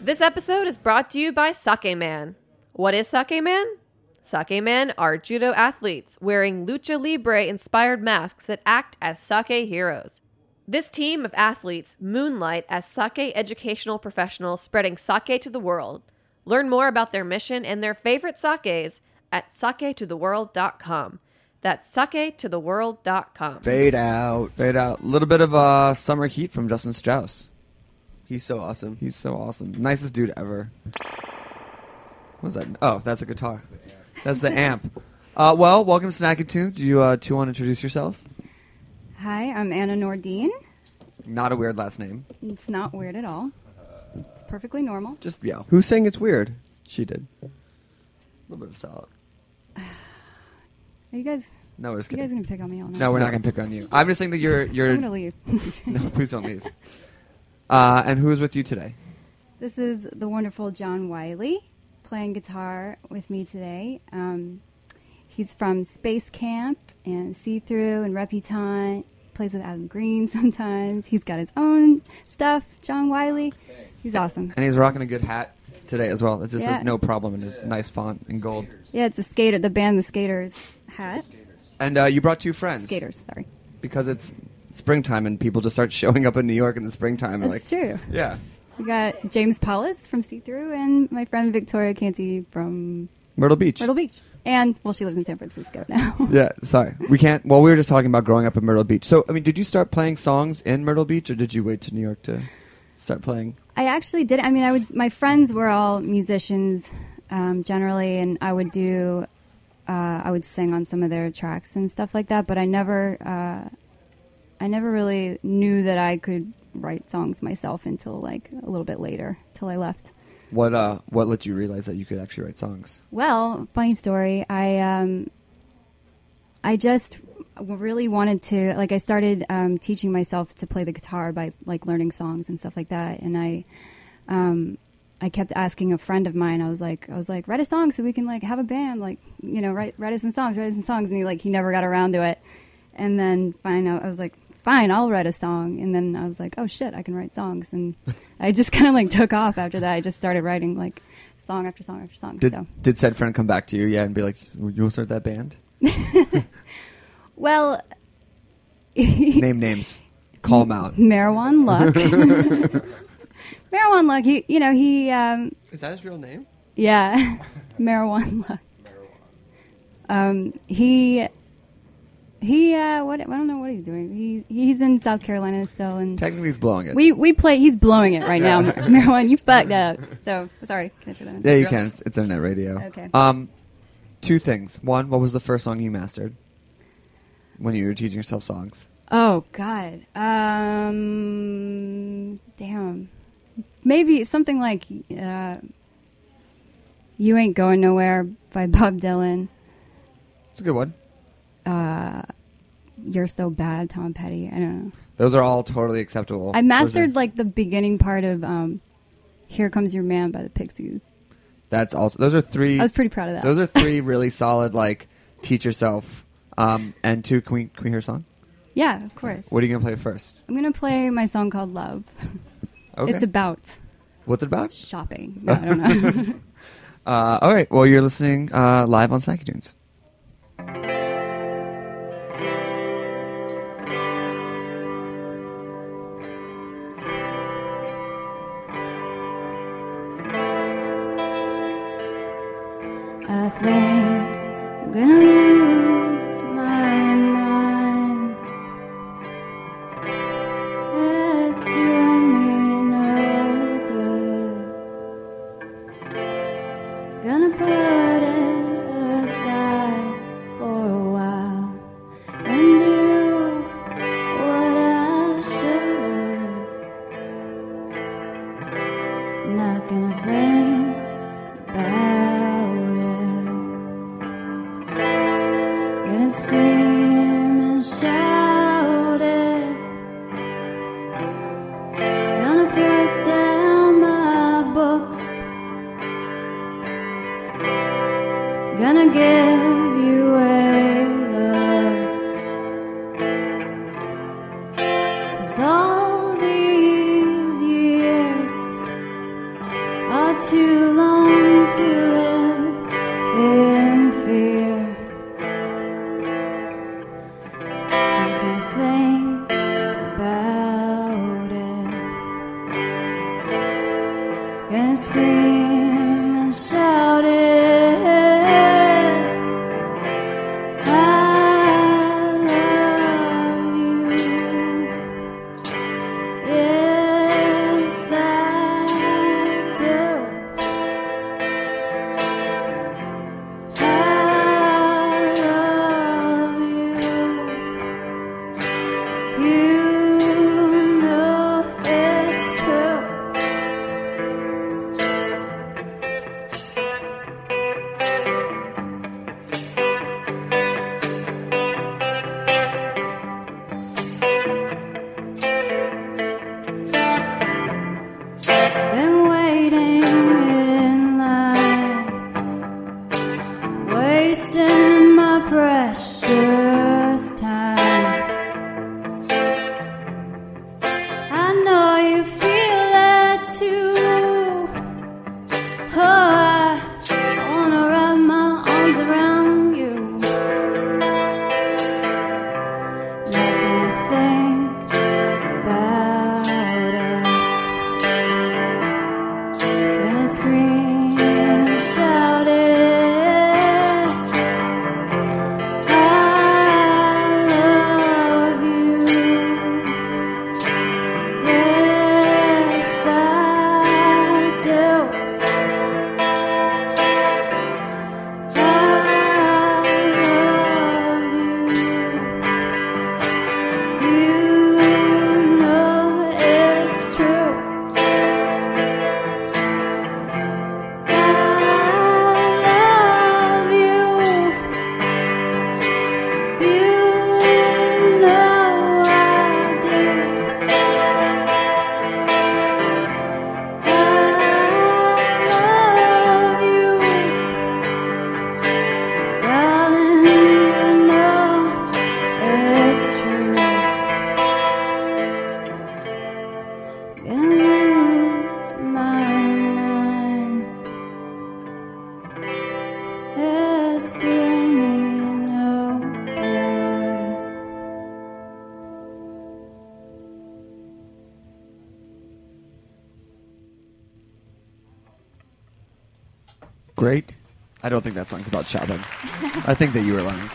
This episode is brought to you by Sake Man. What is Sake Man? Sake Men are judo athletes wearing lucha libre-inspired masks that act as sake heroes. This team of athletes moonlight as sake educational professionals spreading sake to the world. Learn more about their mission and their favorite sakes at saketotheworld.com. That's saketotheworld.com. Fade out. Fade out. A little bit of Summer Heat from Justin Strauss. He's so awesome. He's so awesome. Nicest dude ever. What was that? Oh, that's a guitar. That's the amp. Well, welcome to Snacky Tunes. Do you two want to introduce yourselves? Hi, I'm Anna Nordine. Not a weird last name. It's not weird at all. It's perfectly normal. Just yell. Who's saying it's weird? She did. A little bit of salad. Are you guys... No, we're just kidding. You guys going to pick on me all night? No, we're not going to pick on you. I'm just saying that you're... I'm going to leave. No, please don't leave. And who is with you today? This is the wonderful John Wiley playing guitar with me today. He's from Space Camp and See-Through and Reputante. Plays with Adam Green sometimes. He's got his own stuff, John Wiley. He's awesome. And he's rocking a good hat today as well. It just Yeah. says no problem in a nice font in gold. Yeah, it's a skater, the band The Skaters hat. And you brought two friends. Skaters, sorry. Because it's springtime and people just start showing up in New York in the springtime. And That's true. Yeah. We got James Paulus from See-Through and my friend Victoria Canty from... Myrtle Beach. Myrtle Beach. And, well, she lives in San Francisco now. Yeah, sorry. We can't... Well, we were just talking about growing up in Myrtle Beach. So, I mean, did you start playing songs in Myrtle Beach or did you wait to New York to start playing? I actually did. I mean, my friends were all musicians generally, and I would do... I would sing on some of their tracks and stuff like that, but I never really knew that I could write songs myself until like a little bit later, till I left. What let you realize that you could actually write songs? Well, funny story. I just really wanted to, like, I started teaching myself to play the guitar by like learning songs and stuff like that, and I kept asking a friend of mine. I was like, write a song so we can like have a band, like, you know, write us some songs, and he never got around to it. And then I was like, fine, I'll write a song. And then I was like, oh shit, I can write songs. And I just kind of like took off after that. I just started writing like song after song after song. Did said friend come back to you, and be like, you want to start that band? Well, name names, call them out. Marijuana Luck. Marijuana Luck. He is that his real name? Yeah, Marijuana Luck. What I don't know what he's doing. He's in South Carolina still, and technically he's blowing it. We play. He's blowing it right now. Marijuana, you fucked up. So sorry. Can I say that? Yeah, you can. It's internet radio. Okay. Two things. One, what was the first song you mastered when you were teaching yourself songs? Oh God. Damn. Maybe something like "You Ain't Going Nowhere" by Bob Dylan. It's a good one. You're So Bad, Tom Petty. I don't know. Those are all totally acceptable. I mastered like the beginning part of "Here Comes Your Man" by the Pixies. That's also. Those are three. I was pretty proud of that. Those are three really solid, like, teach yourself. And two, can we hear a song? Yeah, of course. What are you gonna play first? I'm gonna play my song called "Love." Okay. It's about. What's it about? Shopping. No, I don't know. All right. Well, you're listening live on Snacky Tunes. I think I'm gonna lose my mind. It's doing me no good. Gonna put it aside for a while and do what I should. Not gonna think about it. Gonna scream and shout it. Gonna put down my books. Gonna give you a look. 'Cause all these years too long to live in fear. Make you think about it. Gonna scream and shout it. Great. I don't think that song's about shopping. I think that you were lying.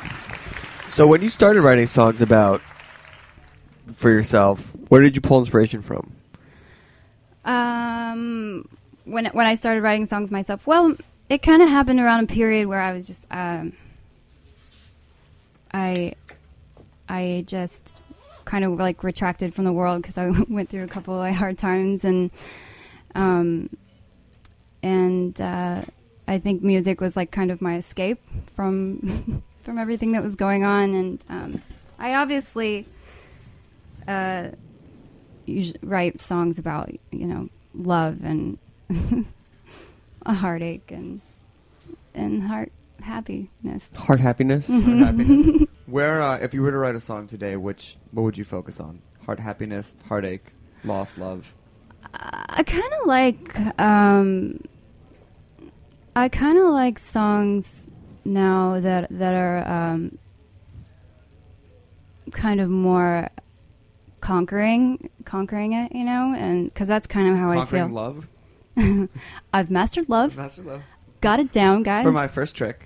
So when you started writing songs about for yourself, where did you pull inspiration from? When I started writing songs myself, well, it kind of happened around a period where I was just I just kind of like retracted from the world because I went through a couple of hard times, and I think music was like kind of my escape from from everything that was going on, and I obviously usually write songs about, you know, love and a heartache and heart happiness. Heart happiness? Mhm. Heart happiness. Where, if you were to write a song today, what would you focus on? Heart happiness, heartache, lost love? I kind of like songs now that are kind of more conquering it, you know, and because that's kind of how I feel. Conquering love? I've mastered love. Mastered love. Got it down, guys. For my first trick.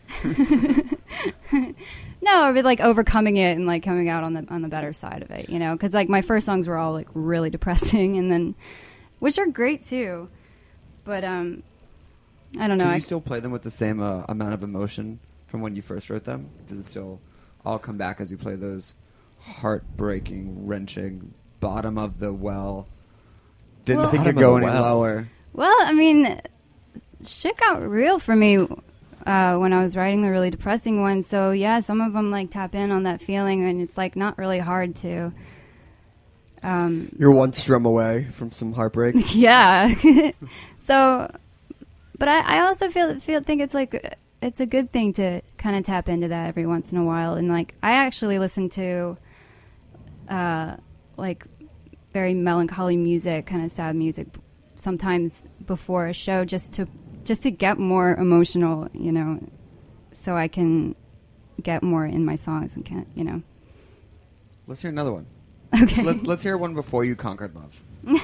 No, but like overcoming it and like coming out on the better side of it, you know, because like my first songs were all like really depressing, and then which are great too, but I don't know. Can you still play them with the same amount of emotion from when you first wrote them? Does it still all come back as you play those heartbreaking, wrenching, bottom of the well? Didn't think you'd go any lower. Well, I mean, shit got real for me when I was writing the really depressing ones. So yeah, some of them like tap in on that feeling, and it's like not really hard to. You're one strum away from some heartbreak. Yeah. So, but I also think it's like it's a good thing to kind of tap into that every once in a while. And like I actually listen to like very melancholy music, kind of sad music, sometimes before a show just to get more emotional, so I can get more in my songs and can. Let's hear another one. Okay. Let's hear one before you conquered love.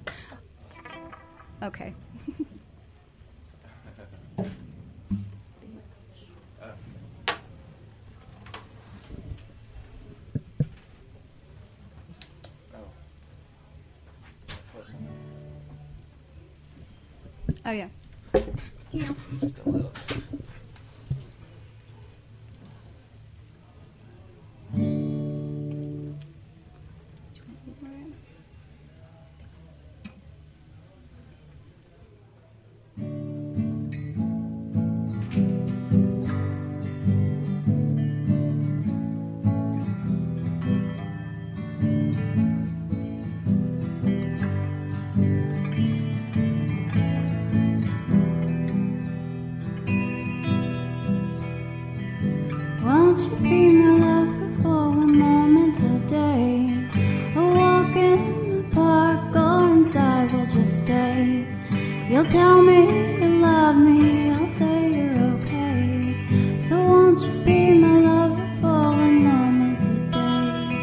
Okay. Oh yeah. Just a little. Won't you be my lover for a moment today? A walk in the park or inside, we'll just stay. You'll tell me you love me, I'll say you're okay. So won't you be my lover for a moment today?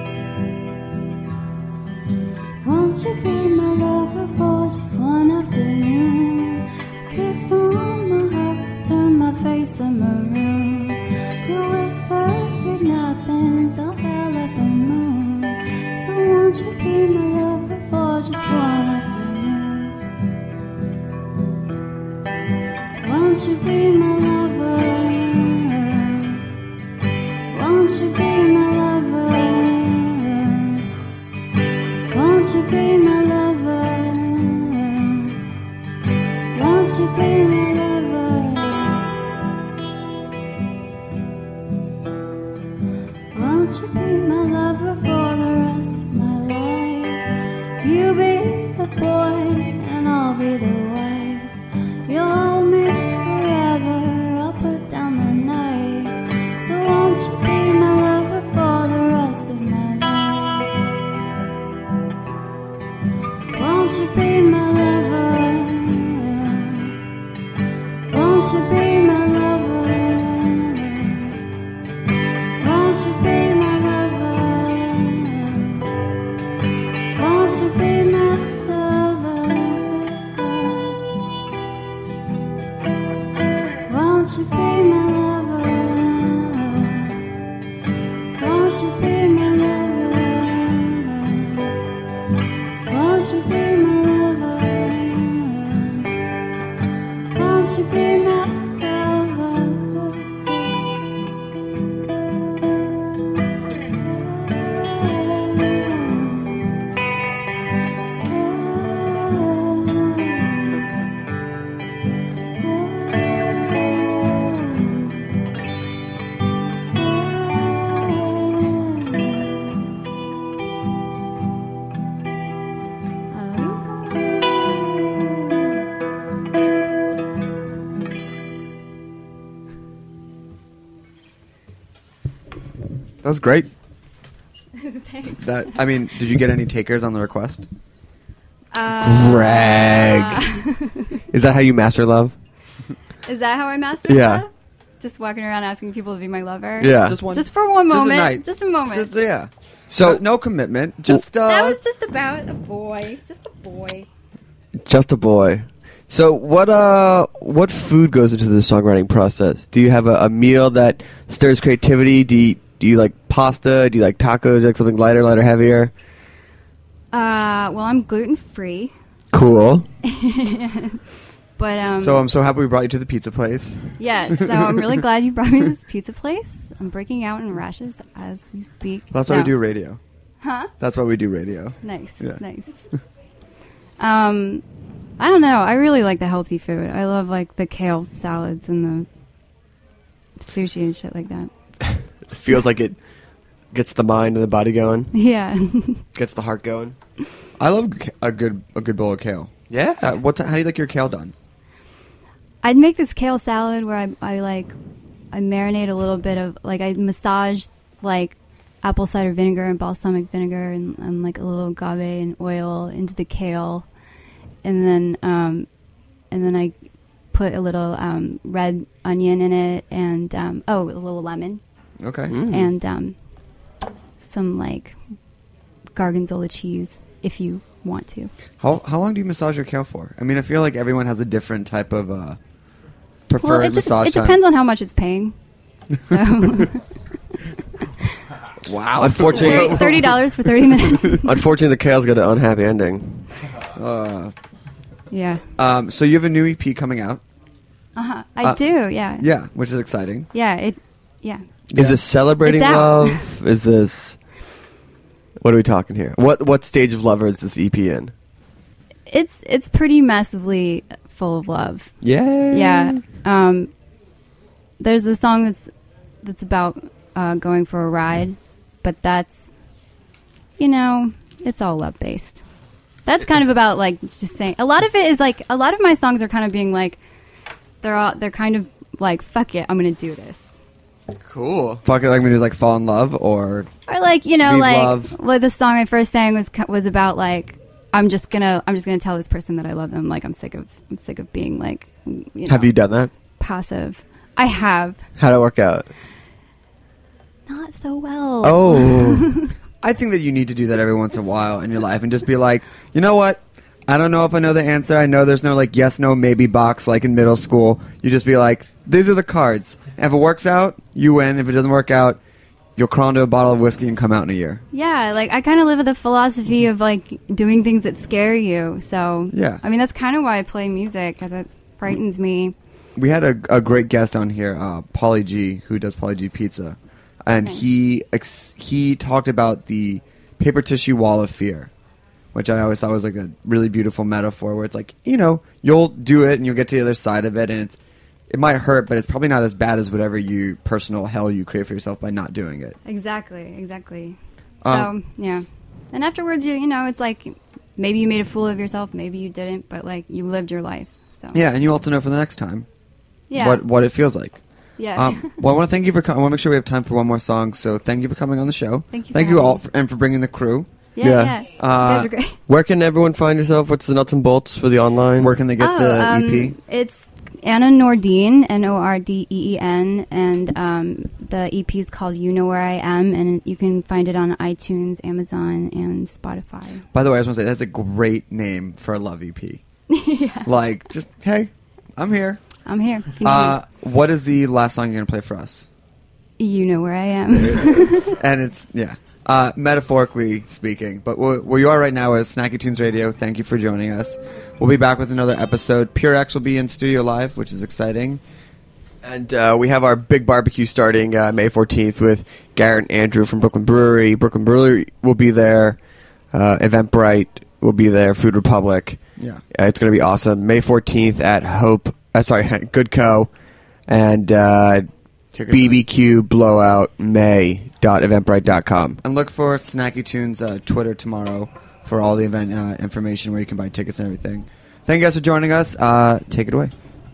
Won't you be my lover for just one afternoon? A kiss on my heart, turn my face a maroon. Your whispers sweet nothings, all hell at the moon. So won't you be my lover for just one afternoon? Won't you be my lover? Won't you be my lover? Won't you be my lover? Won't you be my lover? Won't you be my lover for the rest of my life? You be the boy and I'll be the wife. You'll hold me forever, I'll put down the knife. So won't you be my lover for the rest of my life? Won't you be my lover? Won't you be my lover? Won't you be my lover? Won't you be my lover? Won't you be my lover? Won't you be my lover? Won't you be my lover? Won't you be my lover? That was great. Thanks. Did you get any takers on the request? Greg. Is that how you master love? Is that how I master love? Just walking around asking people to be my lover? Yeah. Just for one moment. a night. Just a moment. So no commitment. Just that was just about a boy. Just a boy. Just a boy. So what food goes into the songwriting process? Do you have a meal that stirs creativity? Do you like pasta? Do you like tacos? Do you like something lighter, heavier? Well, I'm gluten free. Cool. But So I'm so happy we brought you to the pizza place. yes, so I'm really glad you brought me to this pizza place. I'm breaking out in rashes as we speak. That's why we do radio. Huh? That's why we do radio. Nice, Yeah. nice. I don't know. I really like the healthy food. I love like the kale salads and the sushi and shit like that. It feels like it gets the mind and the body going. Yeah. Gets the heart going. I love a good bowl of kale. Yeah. How do you like your kale done? I'd make this kale salad where I marinate a little bit of I massage like apple cider vinegar and balsamic vinegar and like a little agave and oil into the kale, and then I put a little red onion in it, and a little lemon. Okay. And some like gorgonzola cheese if you want to. How long do you massage your kale for? I mean, I feel like everyone has a different type of preferred massage it time. depends on how much it's paying. So wow. Unfortunately, $30 for 30 minutes. Unfortunately, the kale's got an unhappy ending. Yeah. So you have a new EP coming out. I do. Yeah. Yeah, which is exciting. Yeah. Is this celebrating It's out. love? Is this... What are we talking here? What stage of Lover is this EP in? It's pretty massively full of love. Yeah. Yeah. There's a song that's about going for a ride, but that's, it's all love based. That's kind of about like just saying. A lot of it is like a lot of my songs are kind of being like they're kind of like fuck it, I'm gonna do this. Cool. Fuck it, like me to like fall in love or like leave love. well, the song I first sang was about like I'm just gonna tell this person that I love them. Like I'm sick of being like Have you done that? passive. I have. How'd it work out? Not so well. Oh. I think that you need to do that every once in a while in your life and just be like, you know what? I don't know if I know the answer. I know there's no like yes, no, maybe box like in middle school. You just be like, these are the cards. And if it works out, you win. If it doesn't work out, you'll crawl into a bottle of whiskey and come out in a year. Yeah, like I kind of live with the philosophy of like doing things that scare you. So yeah, I mean that's kind of why I play music, because it frightens me. We had a great guest on here, Pauly G, who does Pauly G Pizza, and he talked about the paper tissue wall of fear, which I always thought was like a really beautiful metaphor, where it's like, you'll do it and you'll get to the other side of it, and it might hurt, but it's probably not as bad as whatever personal hell you create for yourself by not doing it. Exactly. So yeah, and afterwards, it's like maybe you made a fool of yourself, maybe you didn't, but like you lived your life. So yeah, and you also know for the next time, what it feels like. Yeah. Well, I want to thank you for coming. I want to make sure we have time for one more song. So thank you for coming on the show. Thank you all and for bringing the crew. Yeah. You guys are great. Where can everyone find yourself? What's the nuts and bolts for the online? Where can they get the EP? It's Anna Nordeen, Nordeen, and the EP is called You Know Where I Am, and you can find it on iTunes, Amazon, and Spotify. By the way, I just want to say that's a great name for a love EP. Yeah. Like, just, hey, I'm here. I'm here. What is the last song you're going to play for us? You Know Where I Am. And it's, metaphorically speaking. But where you are right now is Snacky Tunes Radio. Thank you for joining us. We'll be back with another episode. Pure X will be in studio live, which is exciting. And we have our big barbecue starting May 14th with Garrett and Andrew from Brooklyn Brewery. Brooklyn Brewery will be there. Eventbrite will be there. Food Republic. Yeah. It's going to be awesome. May 14th at Good Co. And BBQ Blowout May.eventbrite.com. And look for Snacky Tunes Twitter tomorrow for all the event information where you can buy tickets and everything. Thank you guys for joining us. Take it away.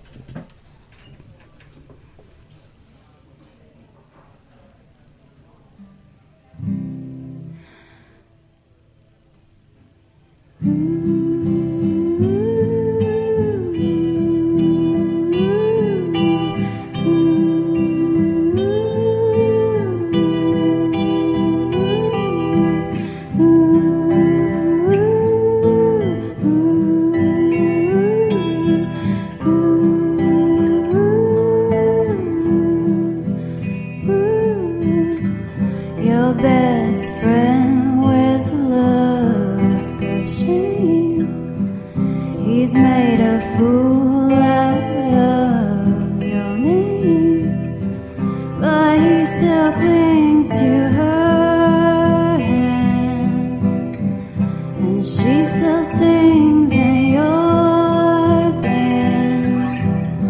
Your best friend wears the look of shame. He's made a fool out of your name, but he still clings to her hand, and she still sings in your band.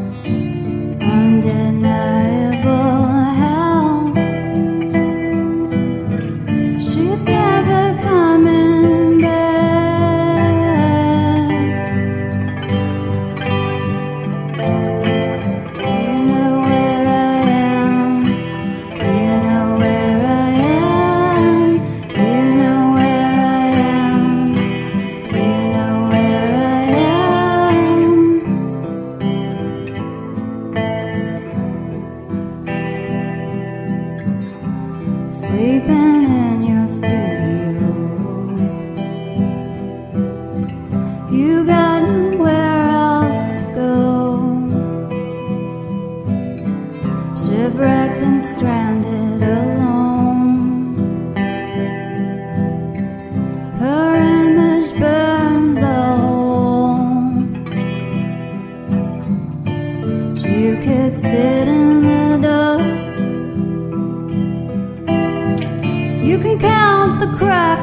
Undeniable how she's never coming back.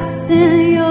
trust in your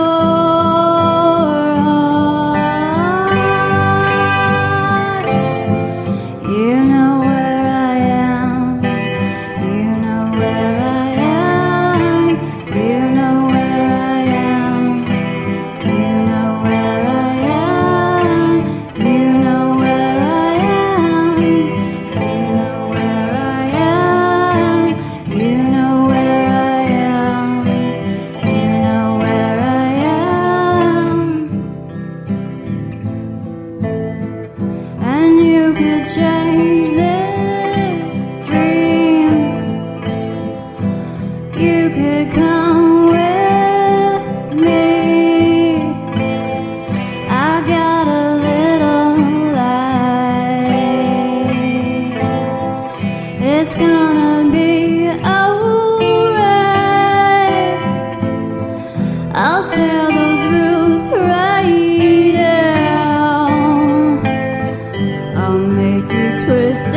heart. You know where I am. You know where I am. You know where I am. You know where I am. You know where I am. You know where I am. You know where I am. You know where I am. And you could change this dream. You could come with me. I got a little light. It's gonna be alright. I'll tear those roots right down. I'll make you twist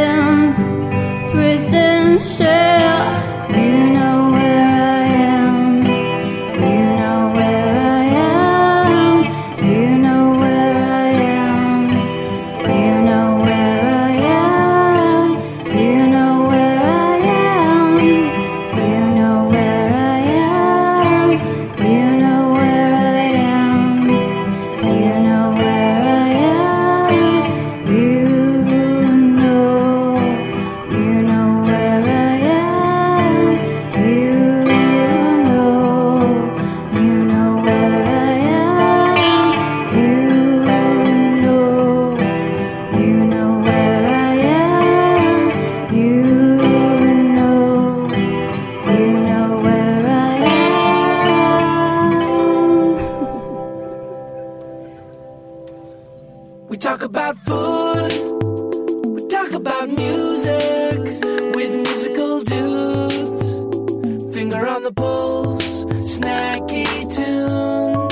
and shout. You know where I am. You know where I am. You know where I am. You know where I am. You know where I am. You know where I am. You know where I am. You know where I am. You know. You know where I am. You know. You know where I am. You know. You know where I am. You know. You know where I am. We talk about food, we talk about music with musical dudes. Finger on the pulse, snacky tunes.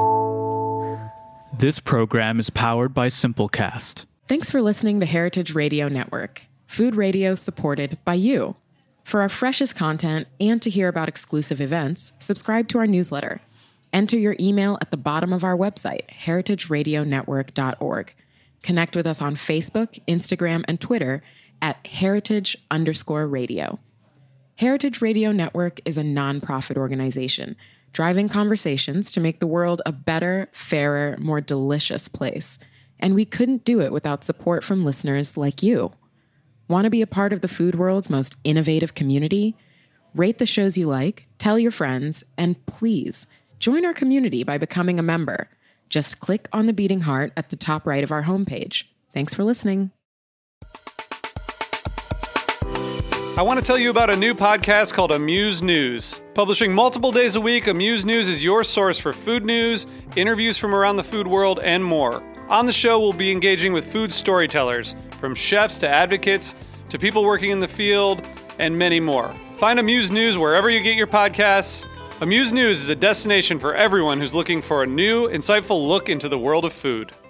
This program is powered by Simplecast. Thanks for listening to Heritage Radio Network, food radio supported by you. For our freshest content and to hear about exclusive events, subscribe to our newsletter. Enter your email at the bottom of our website, heritageradionetwork.org. Connect with us on Facebook, Instagram, and Twitter at heritage_radio. Heritage Radio Network is a nonprofit organization driving conversations to make the world a better, fairer, more delicious place. And we couldn't do it without support from listeners like you. Want to be a part of the food world's most innovative community? Rate the shows you like, tell your friends, and please join our community by becoming a member. Just click on the beating heart at the top right of our homepage. Thanks for listening. I want to tell you about a new podcast called Amuse News. Publishing multiple days a week, Amuse News is your source for food news, interviews from around the food world, and more. On the show, we'll be engaging with food storytellers, from chefs to advocates to people working in the field, and many more. Find Amuse News wherever you get your podcasts. Amuse News is a destination for everyone who's looking for a new, insightful look into the world of food.